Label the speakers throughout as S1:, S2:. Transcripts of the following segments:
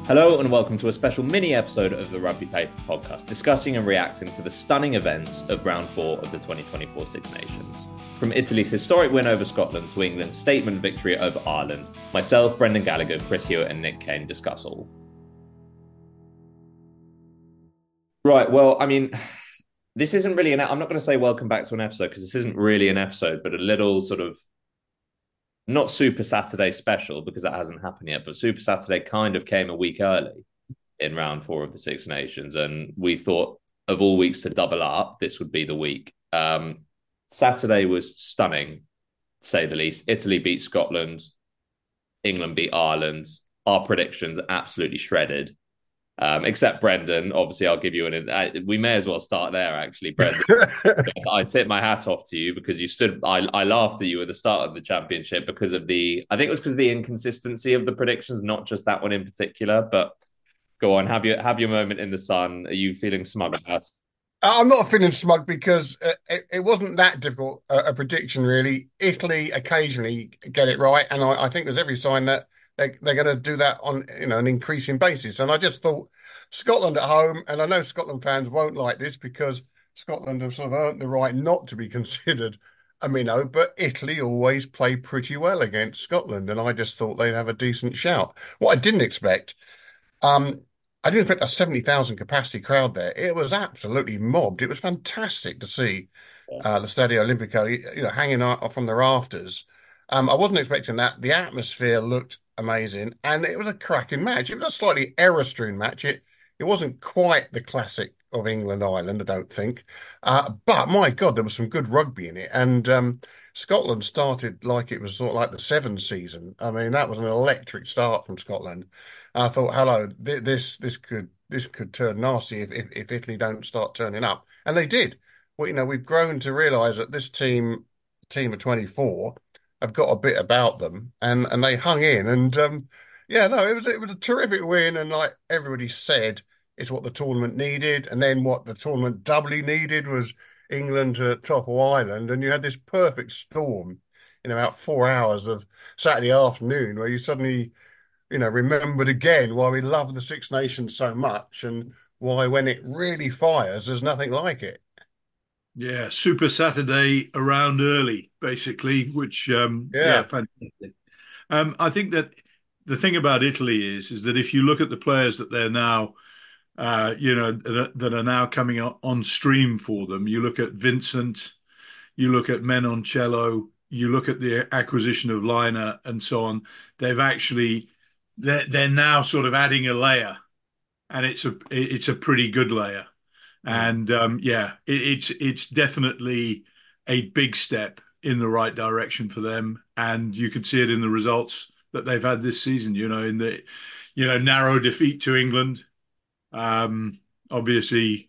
S1: Hello and welcome to a special mini episode of the Rugby Paper podcast, discussing and reacting to the stunning events of round 4 of the 2024 Six Nations. From Italy's historic win over Scotland to England's statement victory over Ireland, myself, Brendan Gallagher, Chris Hewitt and Nick Kane discuss all. Right, well, I mean, this isn't really I'm not going to say welcome back to an episode because this isn't really an episode, but a little sort of not Super Saturday special because that hasn't happened yet, but Super Saturday kind of came a week early in round 4 of the Six Nations. And we thought of all weeks to double up, this would be the week. Saturday was stunning, to say the least. Italy beat Scotland. England beat Ireland. Our predictions absolutely shredded. Except Brendan, obviously, I'll give you we may as well start there, actually. Brendan, I tip my hat off to you because you stood. I laughed at you at the start of the championship because of I think it was because of the inconsistency of the predictions, not just that one in particular. But go on, have your moment in the sun. Are you feeling smug about it?
S2: I'm not feeling smug because it wasn't that difficult a prediction, really. Italy occasionally get it right, and I think there's every sign that they're going to do that on an increasing basis. And I just thought Scotland at home, and I know Scotland fans won't like this because Scotland have sort of earned the right not to be considered a minnow, but Italy always play pretty well against Scotland, and I just thought they'd have a decent shout. What I didn't expect. Um, I didn't expect a 70,000 capacity crowd there. It was absolutely mobbed. It was fantastic to see the Stadio Olimpico, hanging out from the rafters. I wasn't expecting that. The atmosphere looked amazing, and it was a cracking match. It was a slightly error-strewn match. It wasn't quite the classic of England Ireland, I don't think. But my God, there was some good rugby in it, and Scotland started like it was sort of like the Sevens season. I mean, that was an electric start from Scotland. I thought, hello, this could turn nasty if Italy don't start turning up, and they did. Well, we've grown to realise that this team of 24, have got a bit about them, and they hung in, and yeah, no, it was a terrific win, and like everybody said, it's what the tournament needed, and then what the tournament doubly needed was England to topple Ireland, and you had this perfect storm in about 4 hours of Saturday afternoon where you suddenly remembered again why we love the Six Nations so much and why when it really fires, there's nothing like it.
S3: Yeah, Super Saturday around early, basically, which yeah,
S2: Yeah.
S3: fantastic. I think that the thing about Italy is that if you look at the players that they're now, that are now coming on stream for them, you look at Vincent, you look at Menoncello, you look at the acquisition of Liner and so on. They've actually they're now sort of adding a layer, and it's a pretty good layer.
S2: Mm.
S3: And yeah, it's definitely a big step in the right direction for them, and you can see it in the results that they've had this season. In the narrow defeat to England. Obviously,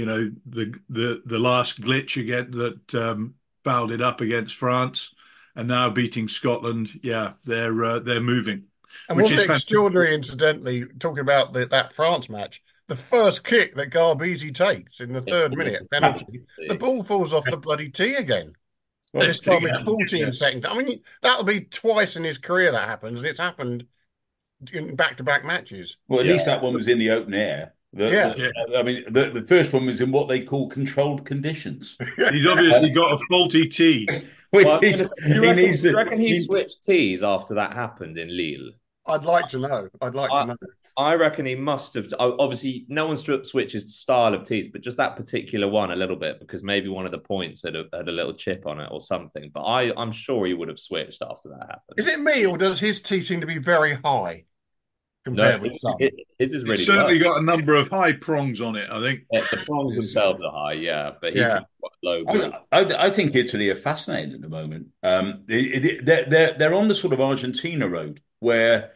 S3: the last glitch again that fouled it up against France, and now beating Scotland. Yeah, they're moving,
S2: And
S3: which
S2: wasn't
S3: is
S2: it
S3: fantastic.
S2: extraordinary, incidentally, talking about that France match, the first kick that Garbisi takes in the third minute penalty, the ball falls off the bloody tee again. And this time it's
S3: Yeah.
S2: 14 seconds. I mean, that'll be twice in his career that happens, and it's happened in back-to-back matches.
S4: Well, at
S1: Yeah.
S4: least that one was in the open air.
S2: Yeah.
S3: Yeah.
S4: I mean, the first one was in what they call controlled conditions.
S3: He's obviously got a faulty tee.
S1: Well, I
S4: He
S1: was going
S4: needs,
S1: to say, do
S4: he needs
S1: you
S4: to,
S1: reckon he
S4: he,
S1: switched tees after that happened in Lille?
S2: I'd like to know. I'd like to
S1: I
S2: know.
S1: I reckon he must have. Obviously, no one switches style of tees, but just that particular one a little bit because maybe one of the points had a little chip on it or something. But I'm sure he would have switched after that
S2: Is
S1: happened.
S2: it me, or does his tee seem to be very high
S1: No,
S2: compared with some?
S1: his is
S3: It's
S1: really low.
S3: certainly got a number of high prongs on it, I think.
S1: The prongs themselves are high, yeah, but he
S2: Yeah.
S1: can quite low
S4: I,
S1: blue.
S4: I think Italy are fascinating at the moment. They're on the sort of Argentina road where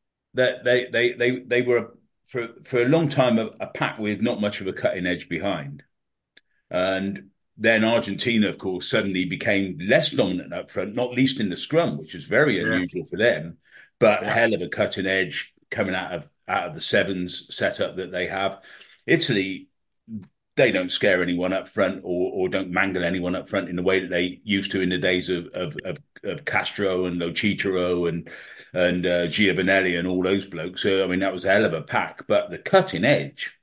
S4: they were for a long time a pack with not much of a cutting edge behind. And then Argentina, of course, suddenly became less dominant up front, not least in the scrum, which is very
S3: Yeah,
S4: unusual for them, but
S3: yeah.
S4: hell of a cutting edge coming out of the sevens setup that they have. Italy, they don't scare anyone up front or don't mangle anyone up front in the way that they used to in the days of Castro and Lo Cicero and Giovanelli and all those blokes. So I mean that was a hell of a pack. But the cutting edge,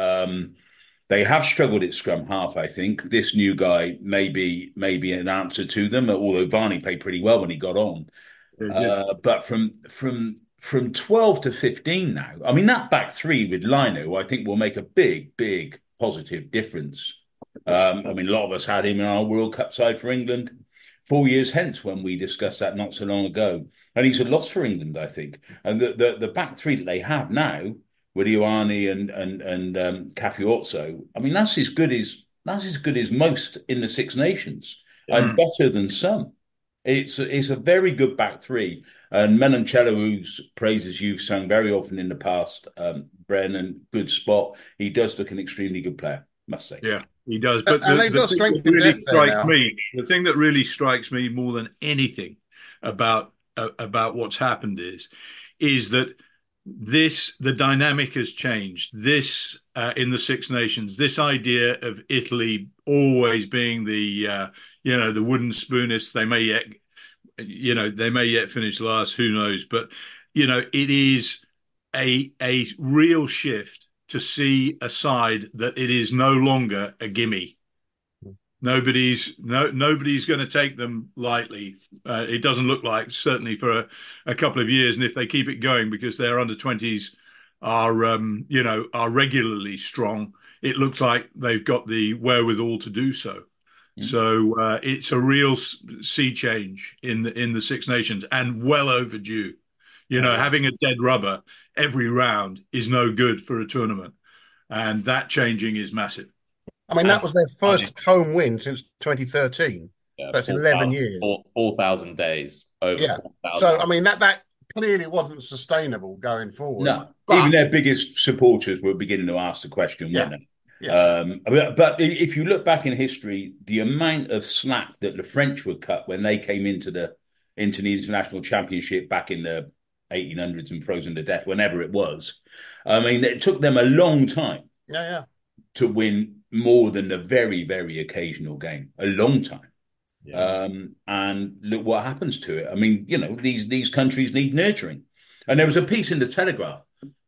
S4: they have struggled at scrum half. I think this new guy may be an answer to them. Although Varney played pretty well when he got on. But from 12 to 15 now, I mean, that back three with Lino, I think will make a big positive difference. I mean, a lot of us had him in our World Cup side for England 4 years hence when we discussed that not so long ago. And he's a loss for England, I think. And the back three that they have now with Ioane and Capuozzo, I mean, that's as good as most in the Six Nations and better than some. It's a very good back three. And Menoncello, whose praises you've sung very often in the past, Brennan, good spot. He does look an extremely good player, must say.
S3: Yeah, he does. But
S2: they've got strength in depth there now.
S3: The thing that really strikes me more than anything about what's happened is that the dynamic has changed. This in the Six Nations, this idea of Italy always being the wooden spoonists. They may yet finish last. Who knows? But it is a real shift to see a side that it is no longer a gimme. Nobody's going to take them lightly. It doesn't look like, certainly for a couple of years. And if they keep it going, because their under-20s are regularly strong, it looks like they've got the wherewithal to do so. So it's a real sea change in the Six Nations, and well overdue. Having a dead rubber every round is no good for a tournament, and that changing is massive.
S2: I mean, that was their first home win since 2013.
S1: Yeah,
S2: that's 11 years.
S1: 4,000 days. Over 4,000.
S2: So, I mean, that clearly wasn't sustainable going forward.
S4: No, even their biggest supporters were beginning to ask the question, weren't they?
S2: Yeah.
S4: But if you look back in history, the amount of slack that the French would cut when they came into the international championship back in the 1800s and frozen to death, whenever it was, I mean, it took them a long time to win more than the very, very occasional game. A long time. Yeah. And look what happens to it. I mean, these countries need nurturing. And there was a piece in the Telegraph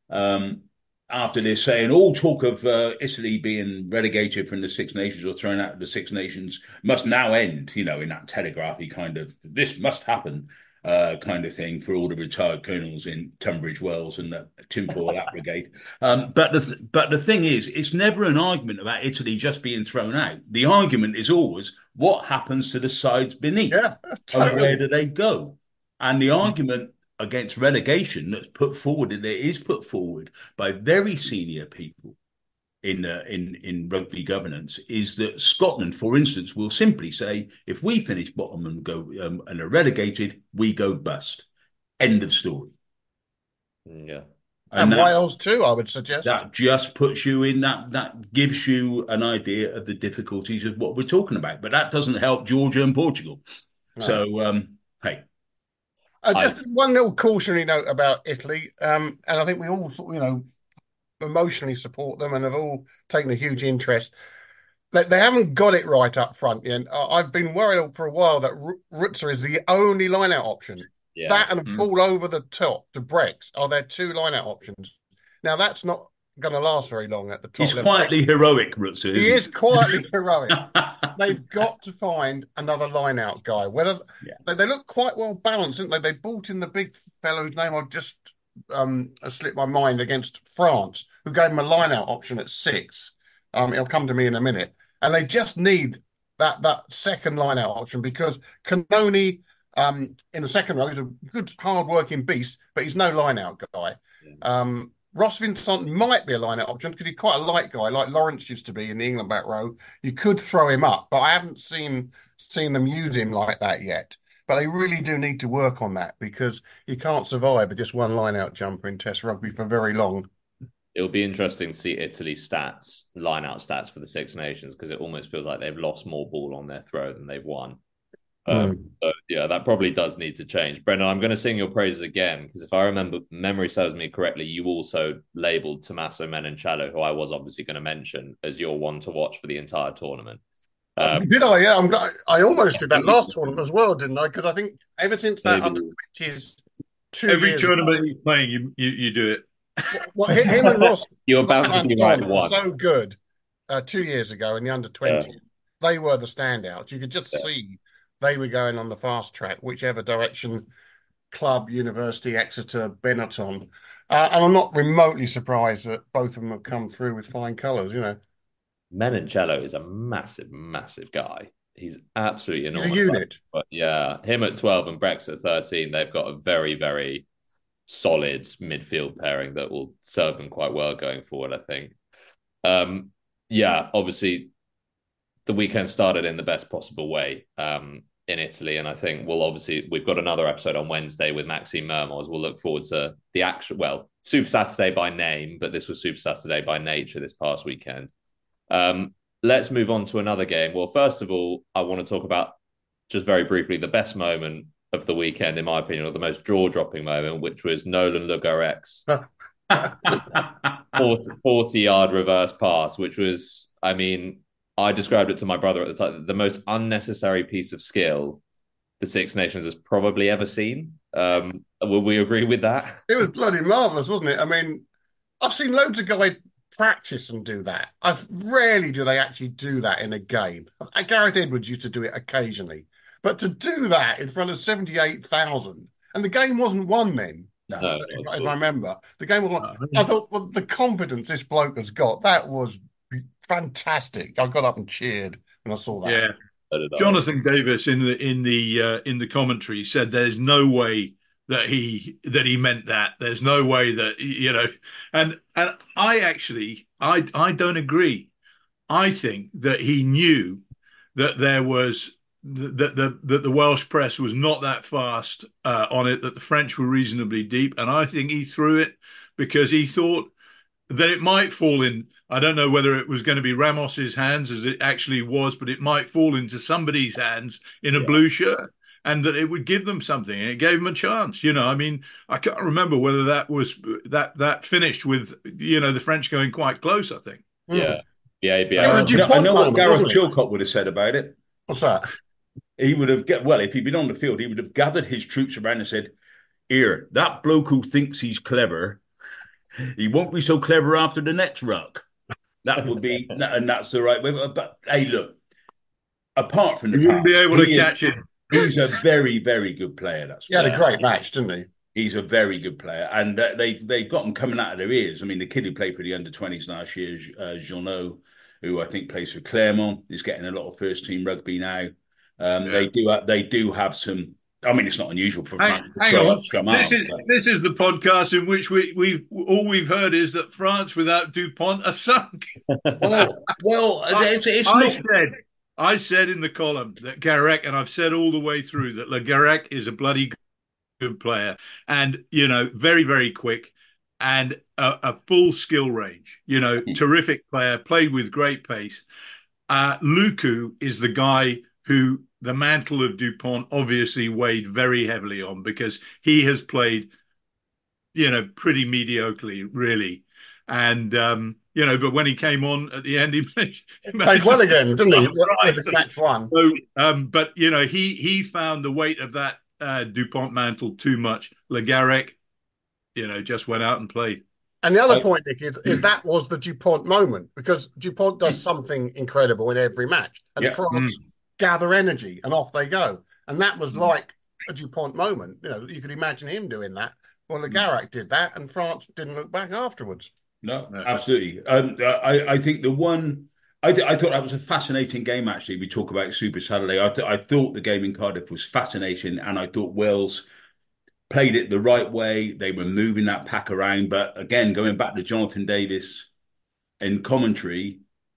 S4: after this saying all talk of Italy being relegated from the Six Nations or thrown out of the Six Nations must now end, in that telegraphy kind of, this must happen kind of thing for all the retired colonels in Tunbridge Wells and the tinfoil hat brigade. But the thing is, it's never an argument about Italy just being thrown out. The argument is always what happens to the sides beneath and where do they go? And the argument against relegation that's put forward, and it is put forward by very senior people in rugby governance, is that Scotland, for instance, will simply say, if we finish bottom and go and are relegated, we go bust. End of story.
S2: Yeah. And Wales too, I would suggest.
S4: That just puts you in that gives you an idea of the difficulties of what we're talking about. But that doesn't help Georgia and Portugal. No. So, hey.
S2: Just one little cautionary note about Italy, and I think we all, emotionally support them and have all taken a huge interest. They haven't got it right up front yet. I've been worried for a while that Rutzer is the only line-out option. Yeah. That and a ball over the top to Brex are their two line-out options. Now, that's not going to last very long at the top
S4: level. He's quietly heroic, Rutzer.
S2: He is quietly heroic. They've got to find another line-out guy. They look quite well balanced, didn't they? They brought in the big fellow whose name I've just slipped my mind, against France, who gave him a line-out option at 6. It'll come to me in a minute. And they just need that second line-out option, because Cannoni in the second row is a good, hard-working beast, but he's no line-out guy. Yeah. Ross Vincent might be a line-out option because he's quite a light guy, like Lawrence used to be in the England back row. You could throw him up, but I haven't seen them use him like that yet. But they really do need to work on that, because you can't survive with just one line-out jumper in Test rugby for very long.
S1: It'll be interesting to see Italy's stats, line-out stats for the Six Nations, because it almost feels like they've lost more ball on their throw than they've won. So yeah, that probably does need to change. Brendan, I'm going to sing your praises again because if I remember, memory serves me correctly, you also labelled Tommaso Menoncello, who I was obviously going to mention, as your one to watch for the entire tournament.
S2: Did I? Yeah, I almost did that last tournament as well, didn't I? Because I think ever since that
S1: Maybe.
S2: under 20s 2
S3: Every
S2: years ago,
S3: tournament he's playing, you do it.
S2: him and Ross
S1: You're bound to be right
S2: were
S1: one.
S2: so good 2 years ago in the under 20.
S1: Yeah.
S2: They were the standouts. You could just
S1: Yeah.
S2: see they were going on the fast track, whichever direction club, university, Exeter, Benetton. And I'm not remotely surprised that both of them have come through with flying colours,
S1: Menoncello is a massive, massive guy. He's absolutely
S2: He's a
S1: enormous.
S2: unit.
S1: But yeah, him at 12 and Brex at 13, they've got a very, very solid midfield pairing that will serve them quite well going forward, I think. Yeah, obviously the weekend started in the best possible way in Italy. And I think we've got another episode on Wednesday with Maxime Mermoz. We'll look forward to the actual, Super Saturday by name, but this was Super Saturday by nature this past weekend. Let's move on to another game. Well, first of all, I want to talk about just very briefly the best moment of the weekend, in my opinion, or the most jaw-dropping moment, which was Nolan Le Garrec's 40-yard reverse pass, which was, I mean, I described it to my brother at the time, the most unnecessary piece of skill the Six Nations has probably ever seen. Will we agree with that?
S2: It was bloody marvellous, wasn't it? I mean, I've seen loads of guys practice and do that. I've rarely do they actually do that in a game. Gareth Edwards used to do it occasionally, but to do that in front of 78,000, and the game wasn't won then.
S1: No,
S2: if I remember, the game was won. I thought, well, the confidence this bloke has got, that was fantastic. I got up and cheered when I saw that.
S3: Yeah. Jonathan Davis in the commentary said there's no way that he meant that. There's no way that and I don't agree. I think that he knew that there was that the Welsh press was not that fast on it, that the French were reasonably deep, and I think he threw it because he thought that it might fall in. I don't know whether it was going to be Ramos's hands as it actually was, but it might fall into somebody's hands in a blue shirt, and that it would give them something, and it gave them a chance. I mean, I can't remember whether that finished with the French going quite close. I think.
S1: Yeah.
S4: I know what Gareth Chilcott would have said about it.
S2: What's that?
S4: He would have if he'd been on the field, he would have gathered his troops around and said, "Here, that bloke who thinks he's clever, he won't be so clever after the next ruck." That would be, and that's the right way. But hey, look, apart from the
S3: you wouldn't be able to catch it.
S4: He's a very, very good player.
S2: He had a great match, didn't he?
S4: He's a very good player, and they've got him coming out of their ears. I mean, the kid who played for the under-20s last year, Jeannot, who I think plays for Clermont, is getting a lot of first-team rugby now. They do have some. I mean, it's not unusual for France to throw up scrum halves.
S3: This is the podcast in which we've heard is that France without Dupont are sunk. I said in the column that Garrec, and I've said all the way through that Le Garrec is a bloody good player, and very, very quick, and a full skill range. Terrific player, played with great pace. Luku is the guy who the mantle of Dupont obviously weighed very heavily on, because he has played, pretty mediocrely, really. And, but when he came on at the end, he
S2: played well again, didn't he? With the match one.
S3: So, but, he found the weight of that Dupont mantle too much. Le Garrec, just went out and played.
S2: And the other point, Nick, is that was the Dupont moment, because Dupont does something incredible in every match. And France gather energy and off they go. And that was like a Dupont moment. You could imagine him doing that. Well, Le Garrec did that, and France didn't look back afterwards.
S4: No, absolutely. I think the one... I thought that was a fascinating game, actually. We talk about Super Saturday. I thought the game in Cardiff was fascinating, and I thought Wales played it the right way. They were moving that pack around. But again, going back to Jonathan Davis in commentary,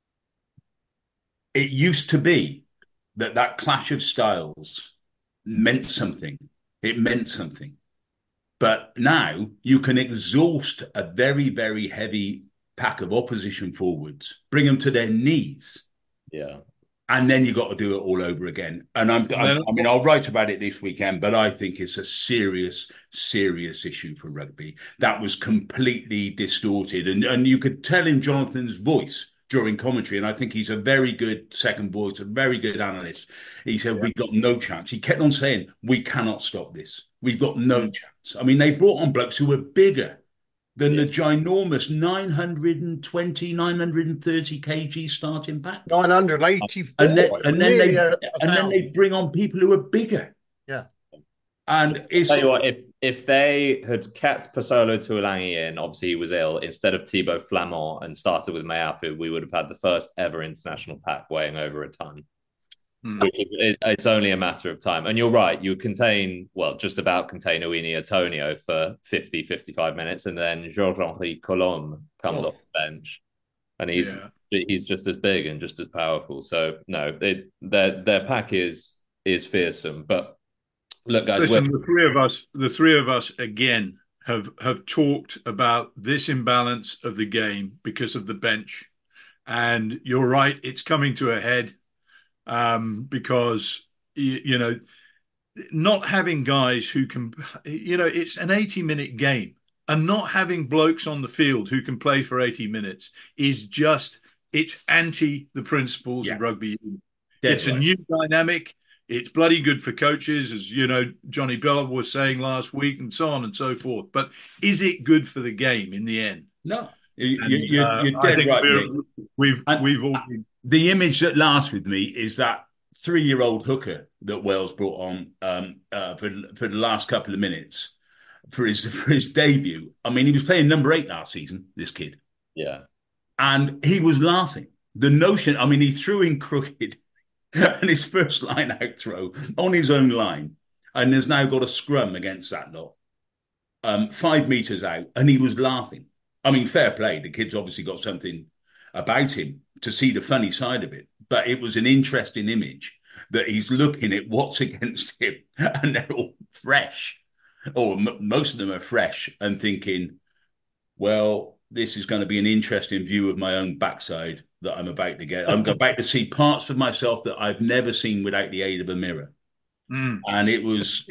S4: it used to be that clash of styles meant something. It meant something. But now you can exhaust a very, very heavy pack of opposition forwards, bring them to their knees.
S1: Yeah.
S4: and then you got to do it all over again. And
S3: And then,
S4: I mean, I'll write about it this weekend, but I think it's a serious, serious issue for rugby. That was completely distorted, and you could tell in Jonathan's voice during commentary, and I think he's a very good second voice, a very good analyst. He said,
S2: Yeah.
S4: "We've got no chance." He kept on saying, "We cannot stop this. We've got no
S3: Mm.
S4: chance." I mean, they brought on blokes who were bigger than the
S1: Yeah.
S4: ginormous 920, 930 kg starting pack.
S2: 984.
S4: And then
S2: It was
S4: and then
S2: nearly
S4: they
S2: a
S4: and then they
S2: thousand.
S4: bring on people who are bigger.
S2: Yeah.
S4: And it's
S1: Tell you what, if they had kept Pasolo Tuolangi in, obviously he was ill, instead of Thibaut Flamand and started with Meafu, we would have had the first ever international pack weighing over a ton.
S3: Mm.
S1: Which is it's only a matter of time. And you're right, you contain, well, just about contain Uini Atonio for 50, 55 minutes, and then Georges-Henri Colombe comes off the bench, and he's just as big and just as powerful. So no, their pack is fearsome. But look, guys,
S3: Listen, the three of us again have talked about this imbalance of the game because of the bench, and you're right, it's coming to a head because you know, not having guys who can, it's an 80-minute game, and not having blokes on the field who can play for 80 minutes is just, it's anti the principles of rugby union. It's a new dynamic. It's bloody good for coaches, as you know, Johnny Bell was saying last week, and so on and so forth. But is it good for the game in the end?
S4: No,
S3: And
S4: you're
S3: I
S4: dead
S3: think
S4: right, Nick.
S3: we've
S4: And
S3: all
S4: the image that lasts with me is that 3-year-old hooker that Wales brought on for the last couple of minutes for his debut. I mean, he was playing number 8 last season, this kid,
S1: yeah,
S4: and he was laughing. The notion, I mean, he threw in crooked and his first line out throw on his own line, and has now got a scrum against that lot, 5 meters out, and he was laughing. I mean, fair play. The kid's obviously got something about him to see the funny side of it, but it was an interesting image that he's looking at what's against him, and they're all fresh, or most of them are fresh, and thinking, well, this is going to be an interesting view of my own backside that I'm about to get. I'm about to see parts of myself that I've never seen without the aid of a mirror. And it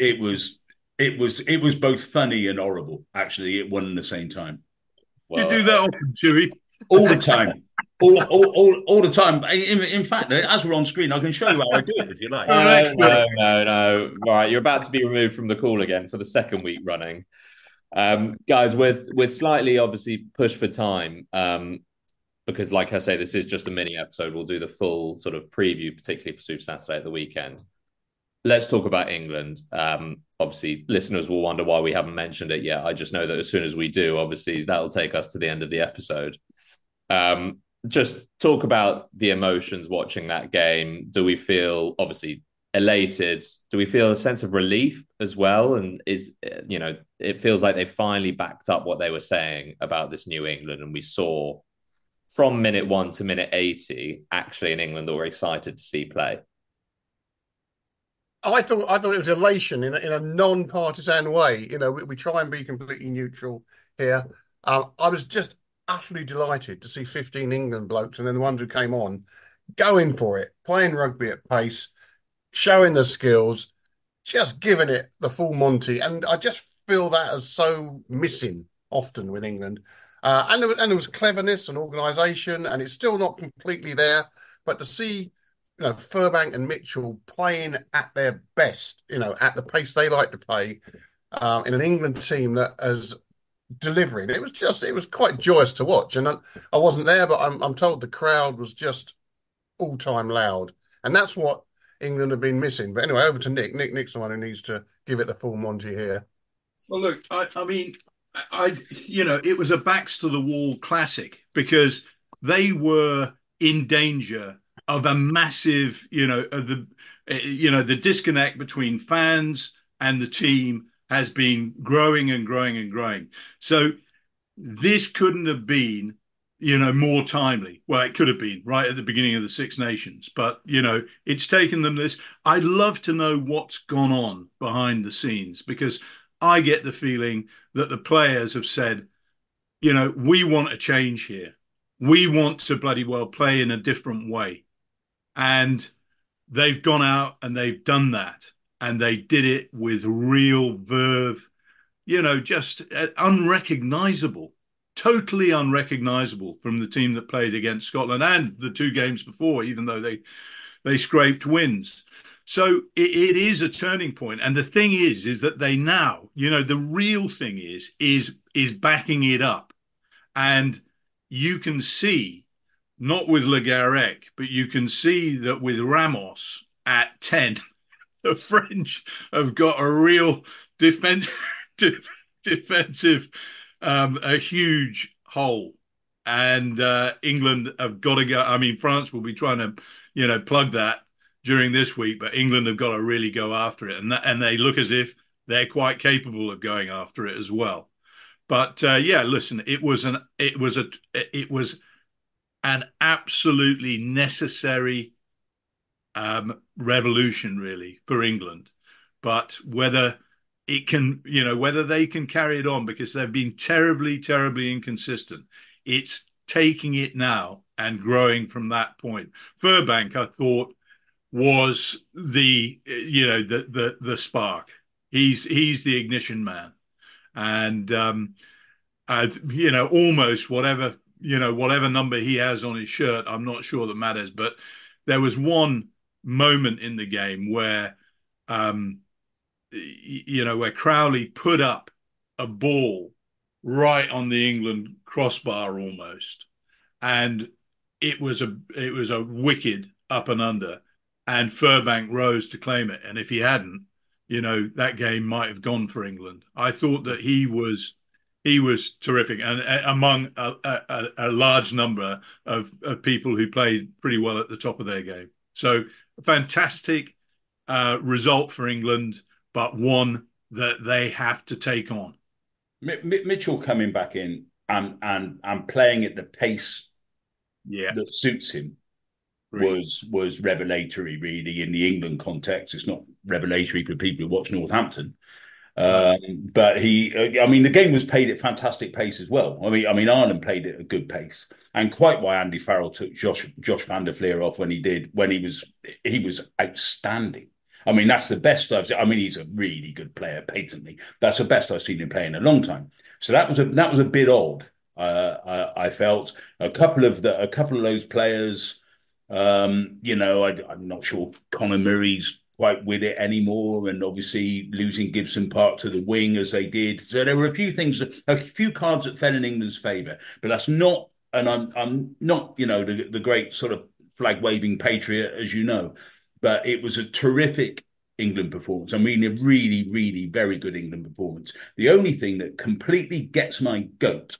S4: was both funny and horrible, actually, at one and the same time.
S3: you do that often, Chewy.
S4: All the time. All the time. In fact, as we're on screen, I can show you how I do it if you like.
S1: No. Right, you're about to be removed from the call again for the second week running. Guys, we're slightly obviously pushed for time because, like I say, this is just a mini episode. We'll do the full sort of preview, particularly for Super Saturday at the weekend. Let's talk about England. Obviously, listeners will wonder why we haven't mentioned it yet. I just know that as soon as we do, obviously, that'll take us to the end of the episode. Just talk about the emotions watching that game. Do we feel, obviously, elated? Do we feel a sense of relief as well? And it feels like they finally backed up what they were saying about this New England. And we saw from minute 1 to minute 80, actually in England, that we're excited to see play.
S2: I thought it was elation in a non-partisan way. You know, we try and be completely neutral here. I was just utterly delighted to see 15 England blokes, and then the ones who came on going for it, playing rugby at pace, showing the skills, just giving it the full Monty. And I just feel that as so missing often with England. And there was cleverness and organisation, and it's still not completely there. But to see Furbank and Mitchell playing at their best, at the pace they like to play, in an England team that is delivering. It was quite joyous to watch. And I wasn't there, but I'm told the crowd was just all-time loud. And that's what England have been missing. But anyway, over to Nick. Nick's the one who needs to give it the full Monty here.
S3: Well, look, I mean, it was a backs to the wall classic because they were in danger of a massive, the disconnect between fans and the team has been growing and growing and growing. So this couldn't have been, more timely. Well, it could have been right at the beginning of the Six Nations, but, it's taken them this. I'd love to know what's gone on behind the scenes because I get the feeling that the players have said, we want a change here. We want to bloody well play in a different way. And they've gone out and they've done that. And they did it with real verve, just unrecognizable, totally unrecognizable from the team that played against Scotland and the two games before, even though they scraped wins. So it is a turning point. And the thing is that they now, the real thing is backing it up. And you can see, not with Le Garec, but you can see that with Ramos at 10, the French have got a real defensive, a huge hole. And England have got to go. I mean, France will be trying to, plug that during this week, but England have got to really go after it. And they look as if they're quite capable of going after it as well. But yeah, listen, it was an absolutely necessary revolution, really, for England. But whether whether they can carry it on, because they've been terribly, terribly inconsistent. It's taking it now and growing from that point. Furbank, I thought, was the spark. He's the ignition man. And almost whatever number he has on his shirt, I'm not sure that matters. But there was one moment in the game where where Crowley put up a ball right on the England crossbar almost, and it was a wicked up and under, and Furbank rose to claim it. And if he hadn't, that game might have gone for England. I thought that he was terrific, and among a large number of people who played pretty well at the top of their game. So a fantastic result for England, but one that they have to take on.
S4: Mitchell coming back in and playing at the pace that suits him was revelatory, really, in the England context. It's not revelatory for people who watch Northampton. But the game was played at fantastic pace as well. I mean, Ireland played at a good pace, and quite why Andy Farrell took Josh van der Fleer off when he was outstanding. I mean, that's the best I've seen. I mean, he's a really good player, patently. That's the best I've seen him play in a long time. So that was a bit odd. I felt a couple of those players. I'm not sure Conor Murray's quite with it anymore, and obviously losing Gibson Park to the wing as they did. So there were a few cards that fell in England's favour, but that's not. And I'm not, the great sort of flag waving patriot, as you know, but it was a terrific England performance. I mean, a really, really very good England performance. The only thing that completely gets my goat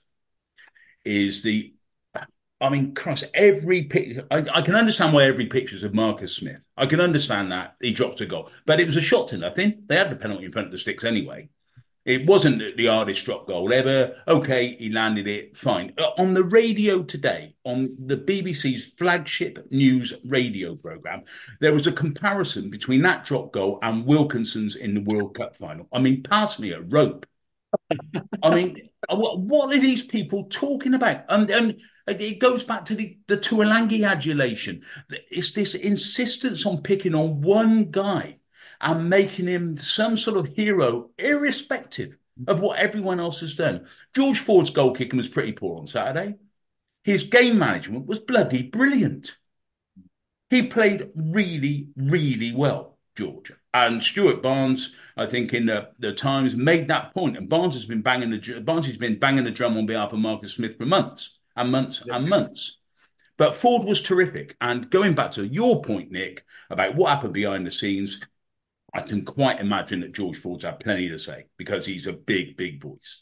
S4: is Christ, every picture. I can understand why every picture's of Marcus Smith. I can understand that. He drops a goal. But it was a shot to nothing. They had the penalty in front of the sticks anyway. It wasn't the hardest drop goal ever. Okay, he landed it, fine. On the radio today, on the BBC's flagship news radio programme, there was a comparison between that drop goal and Wilkinson's in the World Cup final. I mean, pass me a rope. I mean, what are these people talking about? And it goes back to the Tuolangi adulation. It's this insistence on picking on one guy and making him some sort of hero, irrespective of what everyone else has done. George Ford's goal kicking was pretty poor on Saturday. His game management was bloody brilliant. He played really, really well, George. And Stuart Barnes, I think, in the Times made that point. And Barnes has been banging the drum on behalf of Marcus Smith for months and months and months. But Ford was terrific. And going back to your point, Nick, about what happened behind the scenes, I can quite imagine that George Ford's had plenty to say, because he's a big, big voice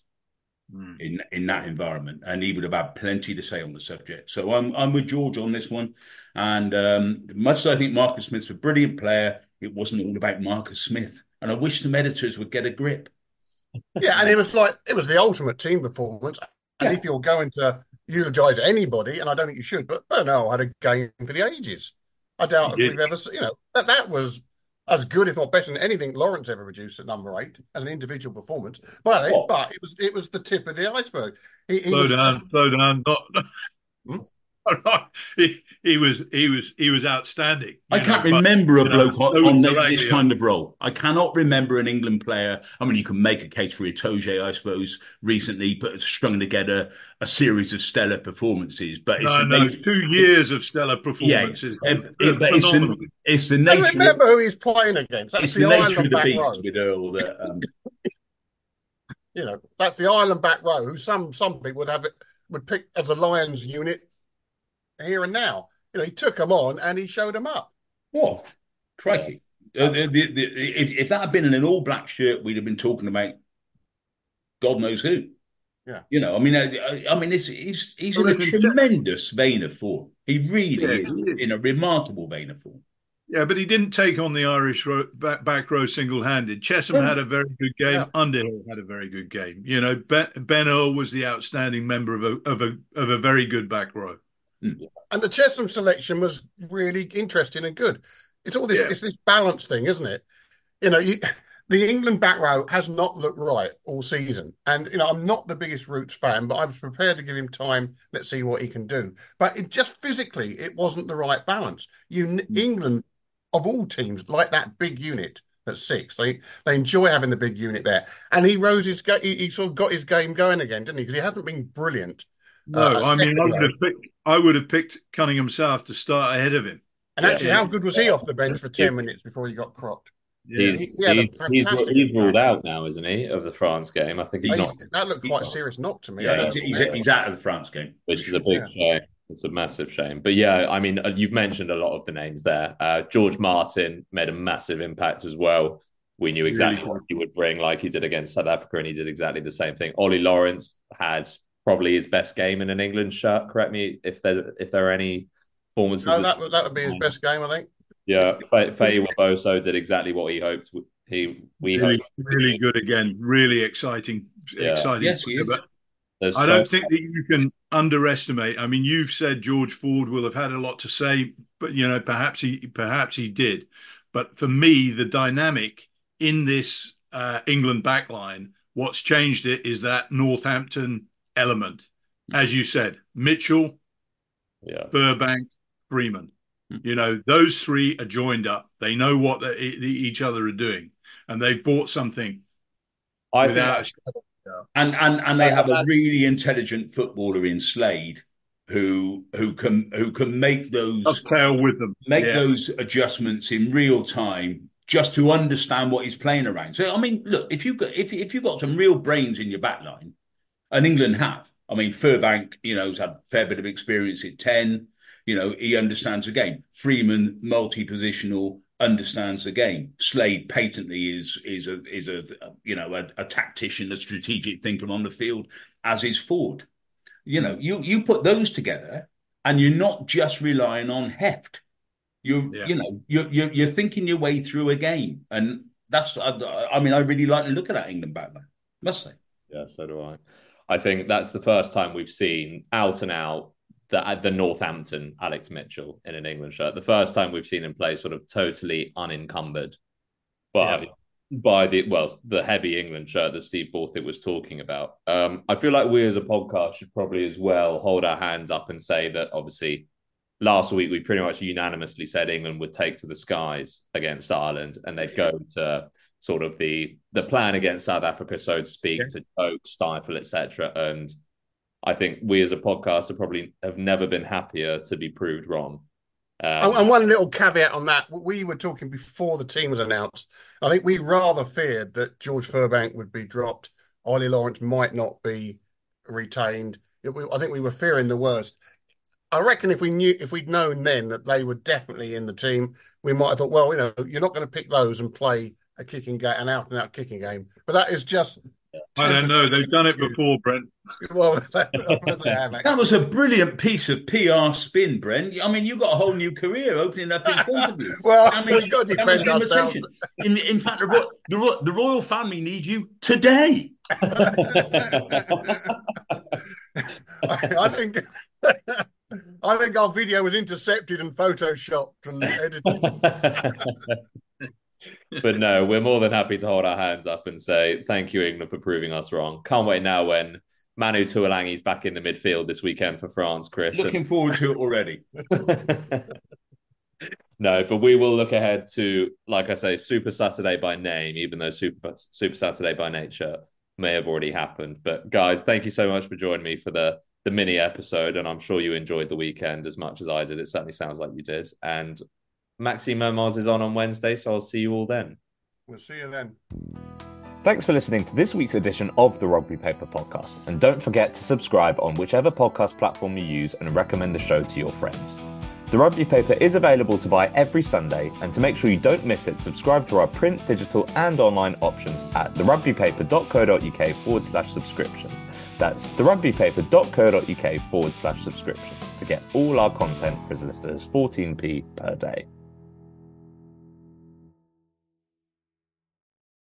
S4: in that environment, and he would have had plenty to say on the subject. So I'm with George on this one. And much as I think Marcus Smith's a brilliant player, it wasn't all about Marcus Smith. And I wish some editors would get a grip.
S2: Yeah, and it was the ultimate team performance. And if you're going to eulogise anybody, and I don't think you should, but Bernal had a game for the ages. I doubt if we've ever seen, that was as good, if not better, than anything Lawrence ever produced at number 8 as an individual performance. But it was the tip of the iceberg.
S3: Slow down. he was outstanding.
S4: I
S3: You know,
S4: can't
S3: but
S4: remember a bloke
S3: so was
S4: on this
S3: Caraglio.
S4: kind of role. I cannot remember an England player. I mean, you can make a case for Itoje, I suppose, recently, but strung together a series of stellar performances. But it's
S3: No,
S4: the
S3: no,
S4: nature.
S3: 2 years of stellar
S4: Yeah,
S3: performances,
S4: but
S3: phenomenal.
S4: it's the
S2: And
S4: nature
S2: remember who he's playing against. That's
S4: it's the
S2: the
S4: nature of
S2: Ireland
S4: the
S2: back
S4: beast
S2: row.
S4: with Earl that
S2: That's the Ireland back row, who some people would pick as a Lions unit here and now. He took them on and he showed them up.
S4: what crikey. If that had been in an all black shirt, we'd have been talking about God knows who.
S2: Yeah.
S4: I mean, he's
S3: Well,
S4: in a
S3: listen,
S4: tremendous vein of form. He really
S3: yeah,
S4: is in a remarkable vein of form.
S3: yeah, but he didn't take on the Irish back row single-handed. Chesham had a very good
S2: Yeah.
S3: game. Underhill had a very good game. Ben Earl was the outstanding member of a very good back row.
S2: And the Chesham selection was really interesting and good. It's all this,
S3: Yeah.
S2: it's this balance thing, isn't it? The England back row has not looked right all season. And, I'm not the biggest Roots fan, but I was prepared to give him time. Let's see what he can do. But just physically, it wasn't the right balance. England, of all teams, like that big unit at six. They enjoy having the big unit there. And he rose he sort of got his game going again, didn't he? Because he hasn't been brilliant.
S3: No, I mean,
S2: second row.
S3: I would have picked Cunningham South to start ahead of him.
S2: And actually,
S4: Yeah.
S2: how good was he off the bench for 10 minutes before he got crocked?
S3: Yeah.
S1: He's
S2: He had a
S1: he's
S2: fantastic
S1: he's ruled
S2: impact.
S1: out now, isn't he, of the France game? I think he's not,
S2: That looked quite a serious knock to me. I
S4: Yeah,
S2: don't know.
S4: he's out of the France game.
S1: which is a big shame. It's a massive shame. But yeah, I mean, you've mentioned a lot of the names there. George Martin made a massive impact as well. We knew exactly what he would bring, like he did against South Africa, and he did exactly the same thing. Ollie Lawrence had probably his best game in an England shirt. Correct me if there are any performances.
S2: No, that would be his best game, I think.
S1: Yeah, Faye Waboso did exactly what he hoped. We
S3: really,
S1: hoped.
S3: really good again. Really exciting.
S1: Yeah.
S4: Yes, he is.
S3: But
S1: There's
S3: I don't think that you can underestimate. I mean, you've said George Ford will have had a lot to say, but perhaps he did. But for me, the dynamic in this England backline, what's changed it is that Northampton element, as you said, Mitchell,
S1: yeah.
S3: Burbank, Freeman. Those three are joined up. They know what each other are doing, and they've bought something.
S1: I
S3: without
S1: think
S4: And they have a really intelligent footballer in Slade who can make those
S3: dovetail with them,
S4: those adjustments in real time just to understand what he's playing around. So I mean, look, if you've got some real brains in your back line, and England have. I mean, Furbank, has had a fair bit of experience at 10. He understands the game. Freeman, multi-positional, understands the game. Slade patently is a tactician, a strategic thinker on the field, as is Ford. You put those together, and you're not just relying on heft. You're thinking your way through a game, and that's. I mean, I really like to look at that England backline. Must say.
S1: Yeah, so do I. I think that's the first time we've seen out and out the Northampton Alex Mitchell in an England shirt. The first time we've seen him play sort of totally unencumbered by the heavy England shirt that Steve Borthwick was talking about. I feel like we as a podcast should probably as well hold our hands up and say that obviously last week we pretty much unanimously said England would take to the skies against Ireland, and they'd go to sort of the plan against South Africa, so to speak, to choke, stifle, etc. And I think we as a podcast probably have never been happier to be proved wrong.
S2: And one little caveat on that, we were talking before the team was announced. I think we rather feared that George Furbank would be dropped. Ollie Lawrence might not be retained. I think we were fearing the worst. I reckon if we'd known then that they were definitely in the team, we might have thought, well, you're not going to pick those and play a kicking game, an out-and-out kicking game. But that is just...
S3: I don't know. They've done it before, Brent.
S2: Well,
S4: that was a brilliant piece of PR spin, Brent. I mean, you got a whole new career opening up in front of you.
S2: Well, we've got to defend ourselves.
S4: In fact, the royal family need you today.
S2: I think our video was intercepted and photoshopped and edited.
S1: But no, we're more than happy to hold our hands up and say thank you, England, for proving us wrong. Can't wait now when Manu Tuolangi's back in the midfield this weekend for France, Chris.
S4: Looking forward to it already.
S1: No, but we will look ahead to, like I say, Super Saturday by name, even though Super Saturday by nature may have already happened. But guys, thank you so much for joining me for the mini episode, and I'm sure you enjoyed the weekend as much as I did. It certainly sounds like you did. And Maxime Mermoz is on Wednesday, so I'll see you all then.
S2: We'll see you then.
S1: Thanks for listening to this week's edition of the Rugby Paper Podcast. And don't forget to subscribe on whichever podcast platform you use and recommend the show to your friends. The Rugby Paper is available to buy every Sunday, and to make sure you don't miss it, subscribe to our print, digital and online options at therugbypaper.co.uk/subscriptions. That's therugbypaper.co.uk/subscriptions to get all our content for as little as 14p per day.